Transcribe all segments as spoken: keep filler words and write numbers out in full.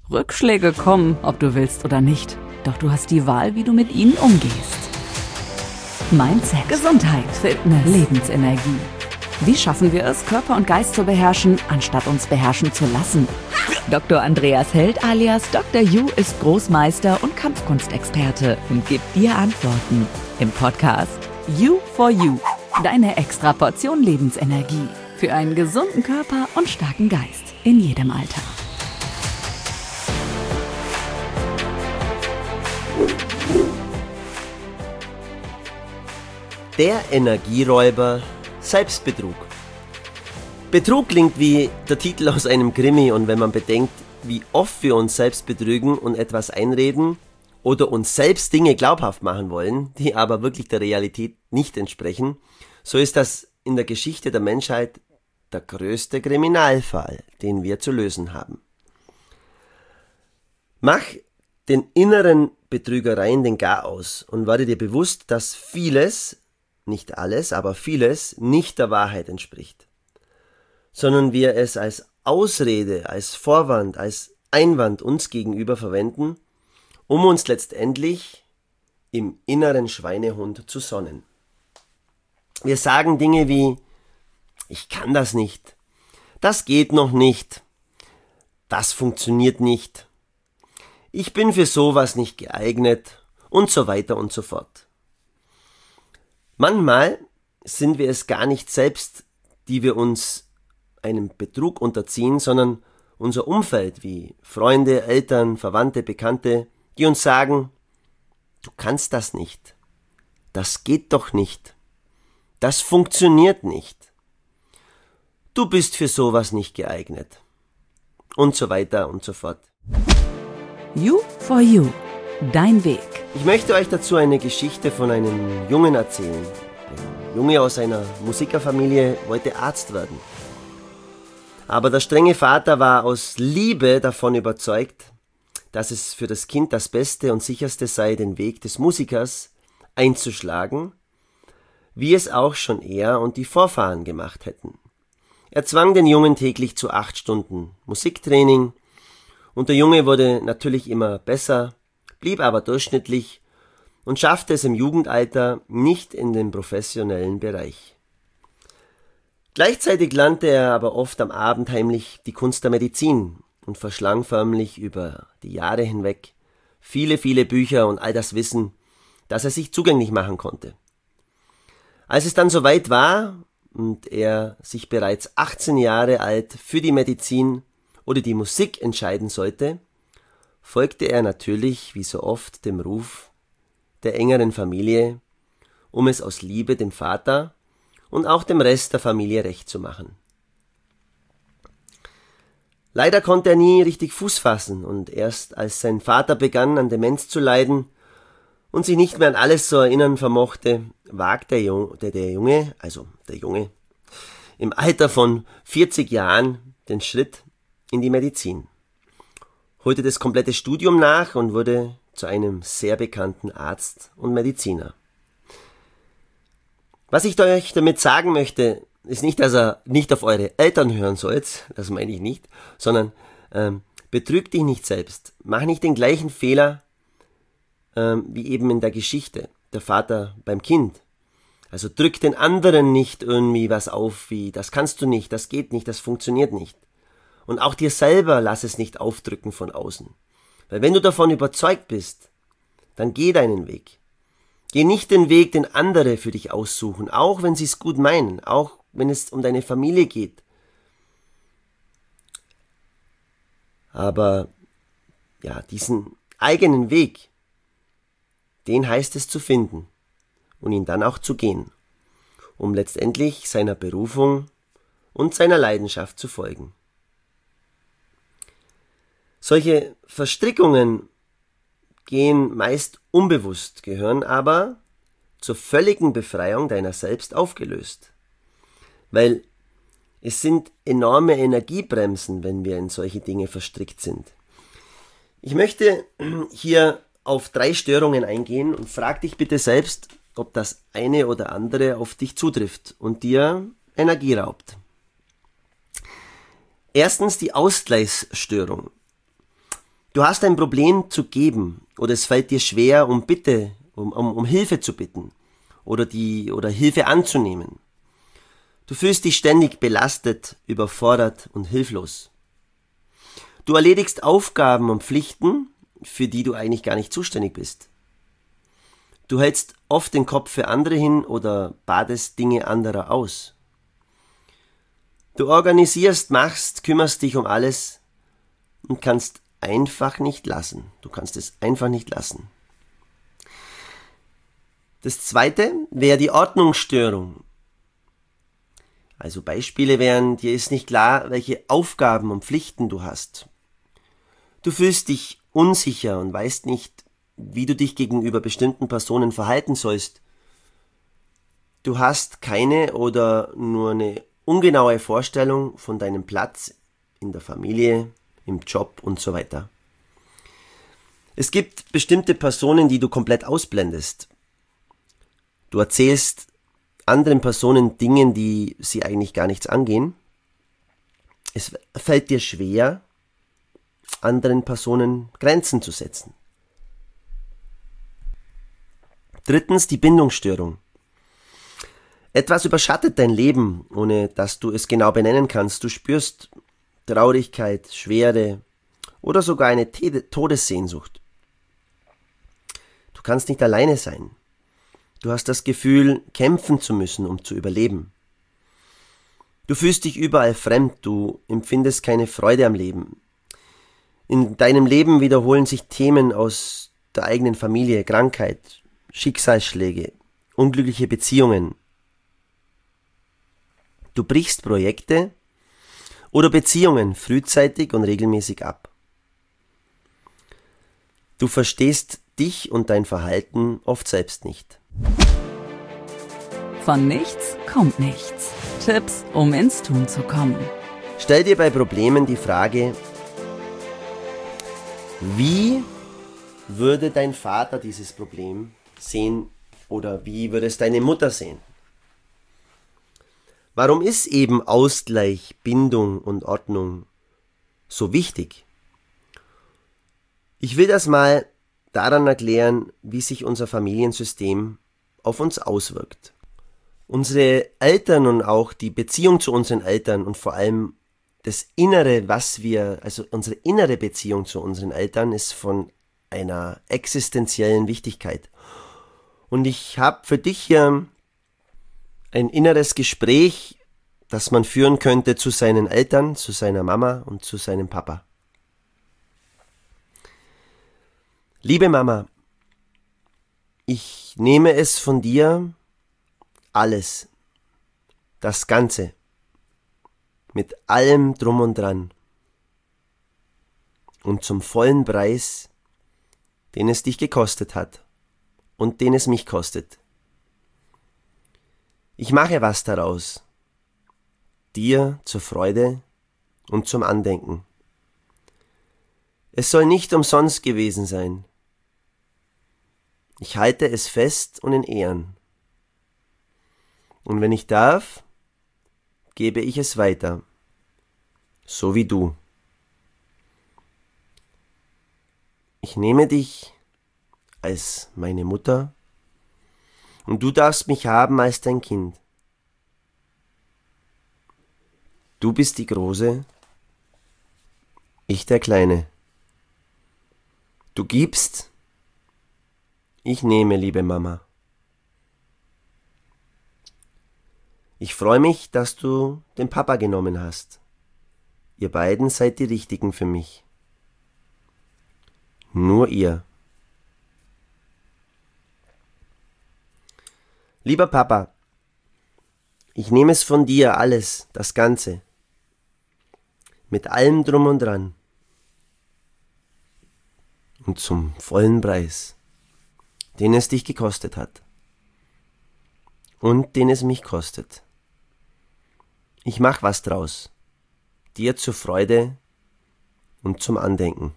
Rückschläge kommen, ob du willst oder nicht. Doch du hast die Wahl, wie du mit ihnen umgehst. Mindset, Gesundheit, Fitness, Lebensenergie. Wie schaffen wir es, Körper und Geist zu beherrschen, anstatt uns beherrschen zu lassen? Doktor Andreas Held alias Doktor Yu ist Großmeister und Kampfkunstexperte und gibt dir Antworten im Podcast You for You. Deine extra Portion Lebensenergie für einen gesunden Körper und starken Geist in jedem Alter. Der Energieräuber Selbstbetrug. Betrug klingt wie der Titel aus einem Krimi, und wenn man bedenkt, wie oft wir uns selbst betrügen und etwas einreden oder uns selbst Dinge glaubhaft machen wollen, die aber wirklich der Realität nicht entsprechen, so ist das in der Geschichte der Menschheit der größte Kriminalfall, den wir zu lösen haben. Mach den inneren Betrügereien den Garaus und werde dir bewusst, dass vieles, nicht alles, aber vieles nicht der Wahrheit entspricht, sondern wir es als Ausrede, als Vorwand, als Einwand uns gegenüber verwenden, um uns letztendlich im inneren Schweinehund zu sonnen. Wir sagen Dinge wie: Ich kann das nicht, das geht noch nicht, das funktioniert nicht, ich bin für sowas nicht geeignet und so weiter und so fort. Manchmal sind wir es gar nicht selbst, die wir uns einem Betrug unterziehen, sondern unser Umfeld wie Freunde, Eltern, Verwandte, Bekannte, die uns sagen: Du kannst das nicht, das geht doch nicht, das funktioniert nicht, du bist für sowas nicht geeignet und so weiter und so fort. You for You, dein Weg. Ich möchte euch dazu eine Geschichte von einem Jungen erzählen. Ein Junge aus einer Musikerfamilie wollte Arzt werden. Aber der strenge Vater war aus Liebe davon überzeugt, dass es für das Kind das Beste und Sicherste sei, den Weg des Musikers einzuschlagen, wie es auch schon er und die Vorfahren gemacht hätten. Er zwang den Jungen täglich zu acht Stunden Musiktraining, und der Junge wurde natürlich immer besser, blieb aber durchschnittlich und schaffte es im Jugendalter nicht in den professionellen Bereich. Gleichzeitig lernte er aber oft am Abend heimlich die Kunst der Medizin und verschlang förmlich über die Jahre hinweg viele, viele Bücher und all das Wissen, das er sich zugänglich machen konnte. Als es dann soweit war und er sich bereits achtzehn Jahre alt für die Medizin oder die Musik entscheiden sollte, folgte er natürlich, wie so oft, dem Ruf der engeren Familie, um es aus Liebe dem Vater und auch dem Rest der Familie recht zu machen. Leider konnte er nie richtig Fuß fassen, und erst als sein Vater begann, an Demenz zu leiden und sich nicht mehr an alles zu erinnern vermochte, wagte der Junge, der Junge, also der Junge, im Alter von vierzig Jahren den Schritt in die Medizin, holte das komplette Studium nach und wurde zu einem sehr bekannten Arzt und Mediziner. Was ich euch damit sagen möchte, ist nicht, dass ihr nicht auf eure Eltern hören sollt, das meine ich nicht, sondern ähm, betrüg dich nicht selbst. Mach nicht den gleichen Fehler ähm, wie eben in der Geschichte, der Vater beim Kind. Also drück den anderen nicht irgendwie was auf, wie das kannst du nicht, das geht nicht, das funktioniert nicht. Und auch dir selber lass es nicht aufdrücken von außen. Weil wenn du davon überzeugt bist, dann geh deinen Weg. Geh nicht den Weg, den andere für dich aussuchen, auch wenn sie es gut meinen, auch wenn es um deine Familie geht. Aber ja, diesen eigenen Weg, den heißt es zu finden und ihn dann auch zu gehen, um letztendlich seiner Berufung und seiner Leidenschaft zu folgen. Solche Verstrickungen gehen meist unbewusst, gehören aber zur völligen Befreiung deiner selbst aufgelöst. Weil es sind enorme Energiebremsen, wenn wir in solche Dinge verstrickt sind. Ich möchte hier auf drei Störungen eingehen und frag dich bitte selbst, ob das eine oder andere auf dich zutrifft und dir Energie raubt. Erstens die Ausgleichsstörung. Du hast ein Problem zu geben oder es fällt dir schwer, um Bitte, um, um, um Hilfe zu bitten oder, die, oder Hilfe anzunehmen. Du fühlst dich ständig belastet, überfordert und hilflos. Du erledigst Aufgaben und Pflichten, für die du eigentlich gar nicht zuständig bist. Du hältst oft den Kopf für andere hin oder badest Dinge anderer aus. Du organisierst, machst, kümmerst dich um alles und kannst einfach nicht lassen. Du kannst es einfach nicht lassen. Das zweite wäre die Ordnungsstörung. Also Beispiele wären, dir ist nicht klar, welche Aufgaben und Pflichten du hast. Du fühlst dich unsicher und weißt nicht, wie du dich gegenüber bestimmten Personen verhalten sollst. Du hast keine oder nur eine ungenaue Vorstellung von deinem Platz in der Familie, im Job und so weiter. Es gibt bestimmte Personen, die du komplett ausblendest. Du erzählst anderen Personen Dinge, die sie eigentlich gar nichts angehen. Es fällt dir schwer, anderen Personen Grenzen zu setzen. Drittens, die Bindungsstörung. Etwas überschattet dein Leben, ohne dass du es genau benennen kannst. Du spürst Traurigkeit, Schwere oder sogar eine Todessehnsucht. Du kannst nicht alleine sein. Du hast das Gefühl, kämpfen zu müssen, um zu überleben. Du fühlst dich überall fremd, du empfindest keine Freude am Leben. In deinem Leben wiederholen sich Themen aus der eigenen Familie, Krankheit, Schicksalsschläge, unglückliche Beziehungen. Du brichst Projekte oder Beziehungen frühzeitig und regelmäßig ab. Du verstehst dich und dein Verhalten oft selbst nicht. Von nichts kommt nichts. Tipps, um ins Tun zu kommen. Stell dir bei Problemen die Frage, wie würde dein Vater dieses Problem sehen oder wie würde es deine Mutter sehen? Warum ist eben Ausgleich, Bindung und Ordnung so wichtig? Ich will das mal daran erklären, wie sich unser Familiensystem auf uns auswirkt. Unsere Eltern und auch die Beziehung zu unseren Eltern und vor allem das Innere, was wir, also unsere innere Beziehung zu unseren Eltern ist von einer existenziellen Wichtigkeit. Und ich habe für dich hier ein inneres Gespräch, das man führen könnte zu seinen Eltern, zu seiner Mama und zu seinem Papa. Liebe Mama, ich nehme es von dir, alles, das Ganze, mit allem drum und dran und zum vollen Preis, den es dich gekostet hat und den es mich kostet. Ich mache was daraus, dir zur Freude und zum Andenken. Es soll nicht umsonst gewesen sein. Ich halte es fest und in Ehren. Und wenn ich darf, gebe ich es weiter, so wie du. Ich nehme dich als meine Mutter und du darfst mich haben als dein Kind. Du bist die Große, ich der Kleine. Du gibst, ich nehme, liebe Mama. Ich freue mich, dass du den Papa genommen hast. Ihr beiden seid die Richtigen für mich. Nur ihr. Lieber Papa, ich nehme es von dir alles, das Ganze, mit allem drum und dran und zum vollen Preis, den es dich gekostet hat und den es mich kostet. Ich mach was draus, dir zur Freude und zum Andenken.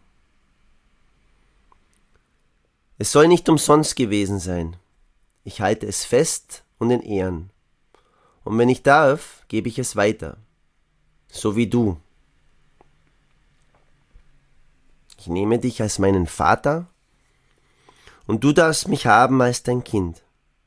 Es soll nicht umsonst gewesen sein. Ich halte es fest und in Ehren. Und wenn ich darf, gebe ich es weiter. So wie du. Ich Ich nehme dich als meinen Vater und du darfst mich haben als dein Kind.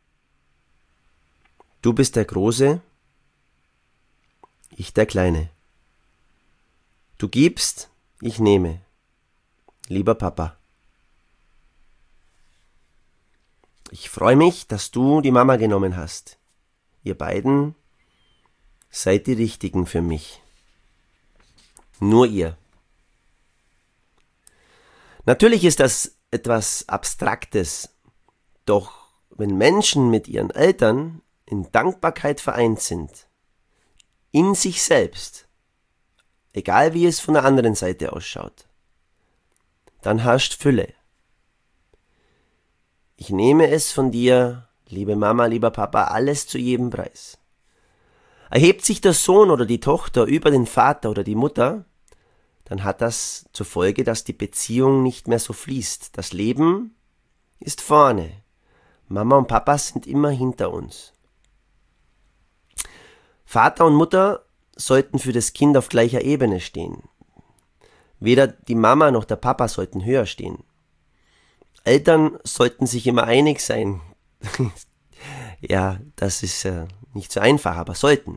Du bist der Große, ich der Kleine. Du gibst, ich nehme. Lieber Papa. Ich freue mich, dass du die Mama genommen hast. Ihr beiden seid die Richtigen für mich. Nur ihr. Natürlich ist das etwas Abstraktes, doch wenn Menschen mit ihren Eltern in Dankbarkeit vereint sind, in sich selbst, egal wie es von der anderen Seite ausschaut, dann herrscht Fülle. Ich nehme es von dir, liebe Mama, lieber Papa, alles zu jedem Preis. Erhebt sich der Sohn oder die Tochter über den Vater oder die Mutter, dann hat das zur Folge, dass die Beziehung nicht mehr so fließt. Das Leben ist vorne. Mama und Papa sind immer hinter uns. Vater und Mutter sollten für das Kind auf gleicher Ebene stehen. Weder die Mama noch der Papa sollten höher stehen. Eltern sollten sich immer einig sein. Ja, das ist äh, nicht so einfach, aber sollten.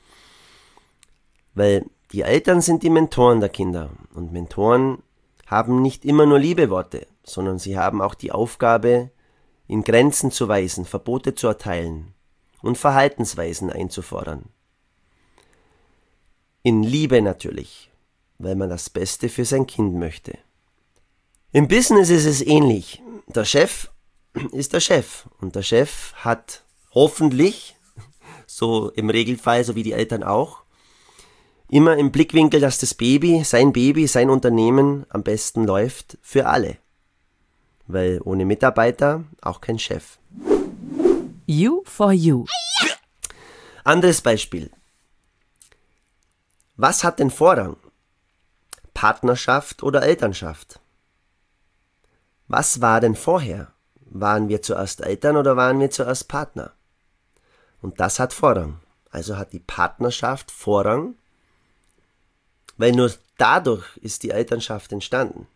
Weil die Eltern sind die Mentoren der Kinder und Mentoren haben nicht immer nur Liebeworte, sondern sie haben auch die Aufgabe, in Grenzen zu weisen, Verbote zu erteilen und Verhaltensweisen einzufordern. In Liebe natürlich, weil man das Beste für sein Kind möchte. Im Business ist es ähnlich. Der Chef ist der Chef und der Chef hat hoffentlich, so im Regelfall, so wie die Eltern auch, immer im Blickwinkel, dass das Baby, sein Baby, sein Unternehmen am besten läuft für alle. Weil ohne Mitarbeiter auch kein Chef. You for you. Anderes Beispiel. Was hat denn Vorrang? Partnerschaft oder Elternschaft? Was war denn vorher? Waren wir zuerst Eltern oder waren wir zuerst Partner? Und das hat Vorrang. Also hat die Partnerschaft Vorrang, weil nur dadurch ist die Elternschaft entstanden.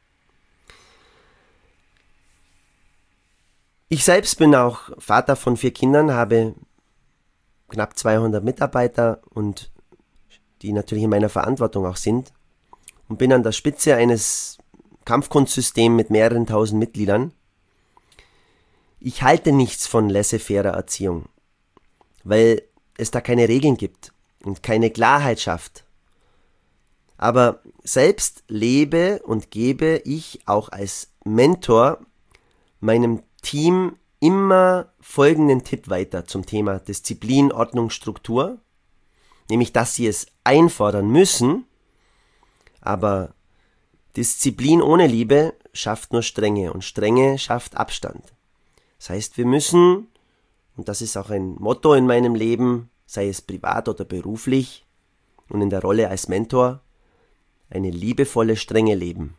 Ich selbst bin auch Vater von vier Kindern, habe knapp zweihundert Mitarbeiter und die natürlich in meiner Verantwortung auch sind und bin an der Spitze eines Kampfkunstsystems mit mehreren tausend Mitgliedern. Ich halte nichts von laissez-faire Erziehung, weil es da keine Regeln gibt und keine Klarheit schafft. Aber selbst lebe und gebe ich auch als Mentor meinem Team immer folgenden Tipp weiter zum Thema Disziplin, Ordnung, Struktur, nämlich dass sie es einfordern müssen, aber Disziplin ohne Liebe schafft nur Strenge und Strenge schafft Abstand. Das heißt, wir müssen, und das ist auch ein Motto in meinem Leben, sei es privat oder beruflich und in der Rolle als Mentor, eine liebevolle Strenge leben.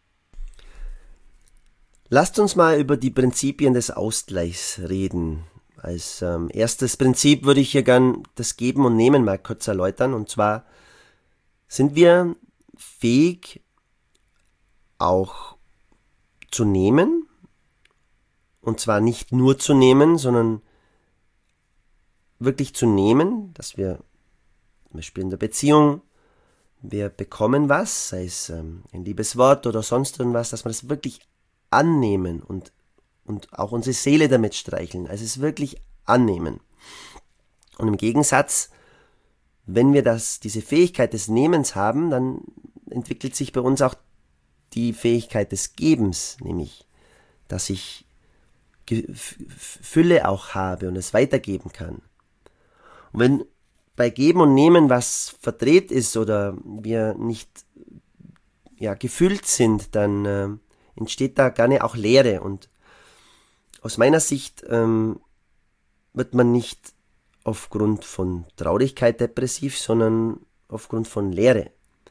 Lasst uns mal über die Prinzipien des Ausgleichs reden. Als ähm, erstes Prinzip würde ich hier gern das Geben und Nehmen mal kurz erläutern. Und zwar sind wir fähig, auch zu nehmen. Und zwar nicht nur zu nehmen, sondern wirklich zu nehmen, dass wir zum Beispiel in der Beziehung, wir bekommen was, sei es ähm, ein liebes Wort oder sonst irgendwas, dass wir das wirklich annehmen und, und auch unsere Seele damit streicheln. Also es wirklich annehmen. Und im Gegensatz, wenn wir das, diese Fähigkeit des Nehmens haben, dann entwickelt sich bei uns auch die Fähigkeit des Gebens, nämlich, dass ich Ge- Fülle auch habe und es weitergeben kann. Und wenn bei Geben und Nehmen was verdreht ist oder wir nicht ja, gefüllt sind, dann äh, entsteht da gerne auch Leere. Und aus meiner Sicht ähm, wird man nicht aufgrund von Traurigkeit depressiv, sondern aufgrund von Leere.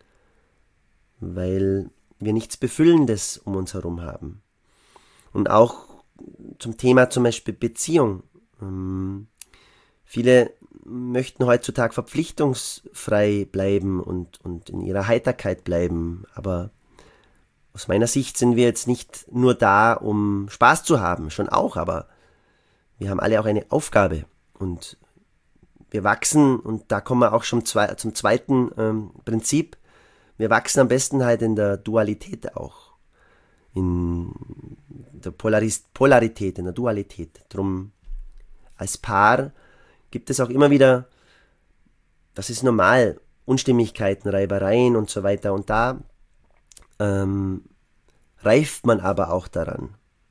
Weil wir nichts Befüllendes um uns herum haben. Und auch zum Thema zum Beispiel Beziehung. Ähm, viele möchten heutzutage verpflichtungsfrei bleiben und, und in ihrer Heiterkeit bleiben, aber Aus meiner Sicht sind wir jetzt nicht nur da, um Spaß zu haben, schon auch, aber wir haben alle auch eine Aufgabe und wir wachsen, und da kommen wir auch schon zwei, zum zweiten ähm, Prinzip, wir wachsen am besten halt in der Dualität auch, in der Polaris- Polarität, in der Dualität. Drum als Paar gibt es auch immer wieder, das ist normal, Unstimmigkeiten, Reibereien und so weiter, und da ähm, reift man aber auch daran.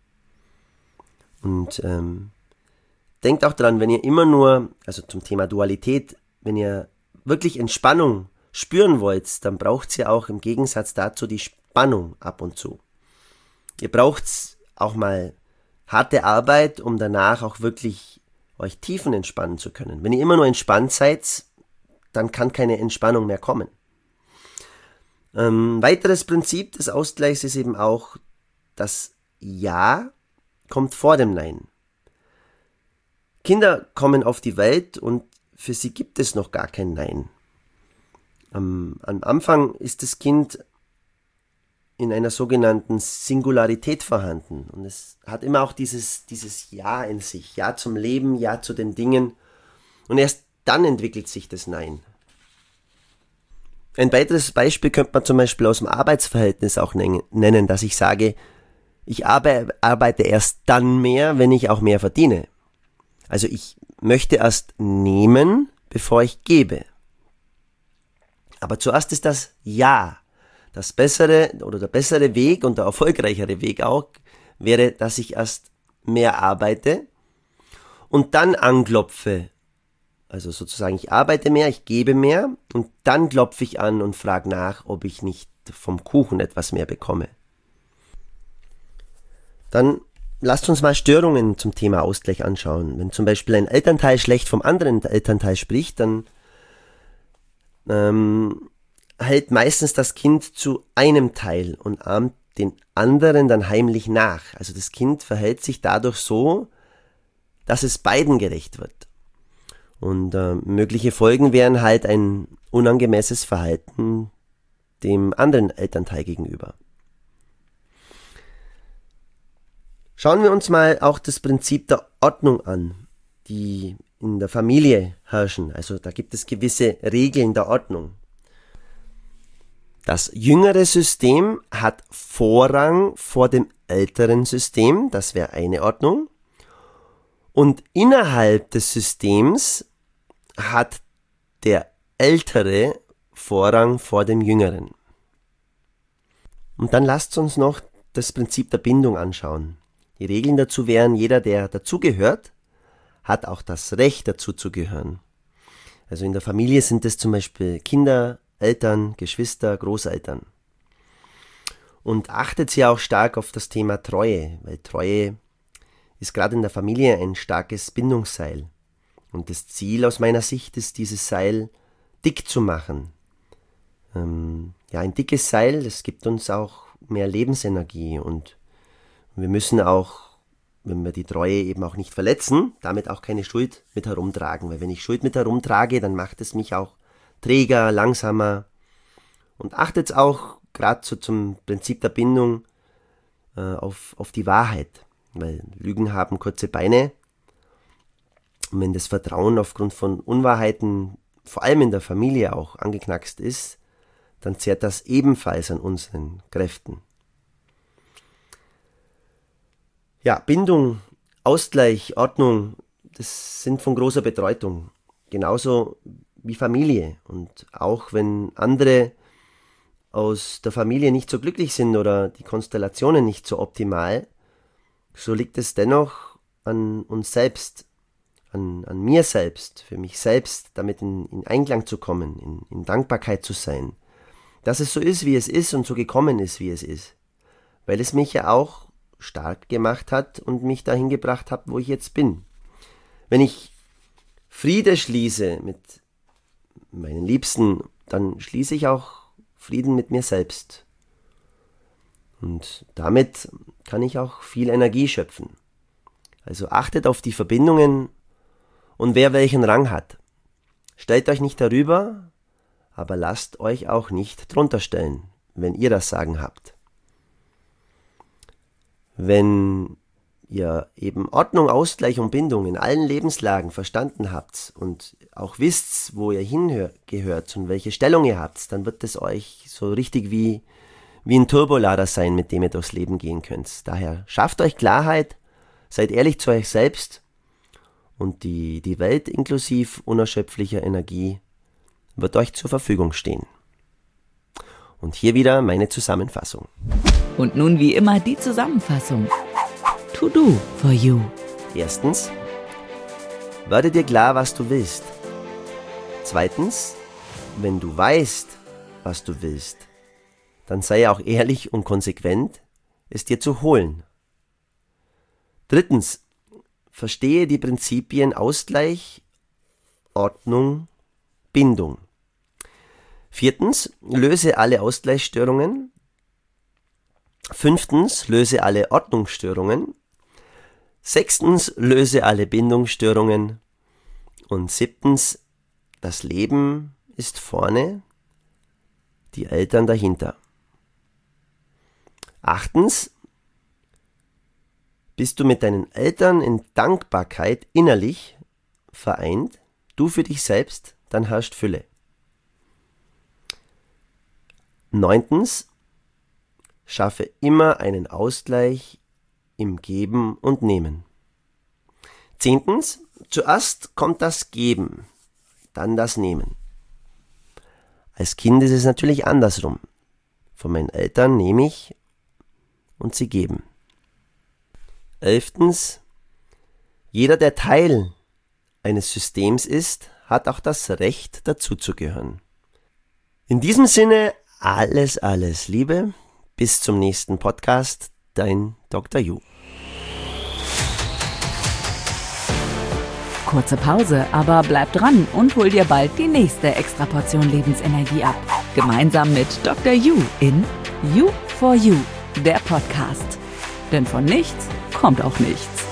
Und ähm, denkt auch daran, wenn ihr immer nur, also zum Thema Dualität, wenn ihr wirklich Entspannung spüren wollt, dann braucht ihr auch im Gegensatz dazu die Spannung ab und zu. Ihr braucht auch mal harte Arbeit, um danach auch wirklich euch tiefen entspannen zu können. Wenn ihr immer nur entspannt seid, dann kann keine Entspannung mehr kommen. Ähm, weiteres Prinzip des Ausgleichs ist eben auch, das Ja kommt vor dem Nein. Kinder kommen auf die Welt und für sie gibt es noch gar kein Nein. Am, am Anfang ist das Kind in einer sogenannten Singularität vorhanden und es hat immer auch dieses, dieses Ja in sich, Ja zum Leben, Ja zu den Dingen, und erst dann entwickelt sich das Nein. Ein weiteres Beispiel könnte man zum Beispiel aus dem Arbeitsverhältnis auch nennen, dass ich sage, ich arbeite erst dann mehr, wenn ich auch mehr verdiene. Also ich möchte erst nehmen, bevor ich gebe. Aber zuerst ist das Ja. Das bessere oder der bessere Weg und der erfolgreichere Weg auch wäre, dass ich erst mehr arbeite und dann anklopfe. Also sozusagen, ich arbeite mehr, ich gebe mehr und dann klopfe ich an und frage nach, ob ich nicht vom Kuchen etwas mehr bekomme. Dann lasst uns mal Störungen zum Thema Ausgleich anschauen. Wenn zum Beispiel ein Elternteil schlecht vom anderen Elternteil spricht, dann ähm, hält meistens das Kind zu einem Teil und ahmt den anderen dann heimlich nach. Also das Kind verhält sich dadurch so, dass es beiden gerecht wird. Und äh, mögliche Folgen wären halt ein unangemessenes Verhalten dem anderen Elternteil gegenüber. Schauen wir uns mal auch das Prinzip der Ordnung an, die in der Familie herrschen. Also da gibt es gewisse Regeln der Ordnung. Das jüngere System hat Vorrang vor dem älteren System, das wäre eine Ordnung. Und innerhalb des Systems hat der Ältere Vorrang vor dem Jüngeren. Und dann lasst uns noch das Prinzip der Bindung anschauen. Die Regeln dazu wären, jeder, der dazugehört, hat auch das Recht dazu zu gehören. Also in der Familie sind es zum Beispiel Kinder, Eltern, Geschwister, Großeltern. Und achtet hier auch stark auf das Thema Treue, weil Treue ist gerade in der Familie ein starkes Bindungsseil. Und das Ziel aus meiner Sicht ist, dieses Seil dick zu machen. Ähm, ja, ein dickes Seil, das gibt uns auch mehr Lebensenergie und wir müssen auch, wenn wir die Treue eben auch nicht verletzen, damit auch keine Schuld mit herumtragen. Weil wenn ich Schuld mit herumtrage, dann macht es mich auch träger, langsamer. Und achtet auch gerade so zum Prinzip der Bindung äh, auf, auf die Wahrheit. Weil Lügen haben kurze Beine. Und wenn das Vertrauen aufgrund von Unwahrheiten, vor allem in der Familie auch, angeknackst ist, dann zehrt das ebenfalls an unseren Kräften. Ja, Bindung, Ausgleich, Ordnung, das sind von großer Bedeutung. Genauso wie Familie. Und auch wenn andere aus der Familie nicht so glücklich sind oder die Konstellationen nicht so optimal, so liegt es dennoch an uns selbst, an, an mir selbst, für mich selbst, damit in, in Einklang zu kommen, in, in Dankbarkeit zu sein. Dass es so ist, wie es ist und so gekommen ist, wie es ist. Weil es mich ja auch stark gemacht hat und mich dahin gebracht hat, wo ich jetzt bin. Wenn ich Friede schließe mit meinen Liebsten, dann schließe ich auch Frieden mit mir selbst. Und damit kann ich auch viel Energie schöpfen. Also achtet auf die Verbindungen und wer welchen Rang hat. Stellt euch nicht darüber, aber lasst euch auch nicht drunter stellen, wenn ihr das Sagen habt. Wenn ihr eben Ordnung, Ausgleich und Bindung in allen Lebenslagen verstanden habt und auch wisst, wo ihr hingehört und welche Stellung ihr habt, dann wird es euch so richtig wie, wie ein Turbolader sein, mit dem ihr durchs Leben gehen könnt. Daher schafft euch Klarheit, seid ehrlich zu euch selbst und die, die Welt inklusive unerschöpflicher Energie wird euch zur Verfügung stehen. Und hier wieder meine Zusammenfassung. Und nun wie immer die Zusammenfassung. To do for you. Erstens, werde dir klar, was du willst. Zweitens, wenn du weißt, was du willst, dann sei auch ehrlich und konsequent, es dir zu holen. Drittens, verstehe die Prinzipien Ausgleich, Ordnung, Bindung. Viertens, löse alle Ausgleichsstörungen. Fünftens, löse alle Ordnungsstörungen. Sechstens, löse alle Bindungsstörungen. Und siebtens, das Leben ist vorne, die Eltern dahinter. Achtens, bist du mit deinen Eltern in Dankbarkeit innerlich vereint, du für dich selbst, dann herrscht Fülle. Neuntens, schaffe immer einen Ausgleich im Geben und Nehmen. Zehntens, zuerst kommt das Geben, dann das Nehmen. Als Kind ist es natürlich andersrum. Von meinen Eltern nehme ich und sie geben. Elftens, jeder, der Teil eines Systems ist, hat auch das Recht, dazuzugehören. In diesem Sinne, alles, alles Liebe. Bis zum nächsten Podcast. Dein Doktor Ju. Kurze Pause, aber bleib dran und hol dir bald die nächste Extraportion Lebensenergie ab. Gemeinsam mit Doktor Ju in You for You, der Podcast. Denn von nichts kommt auch nichts.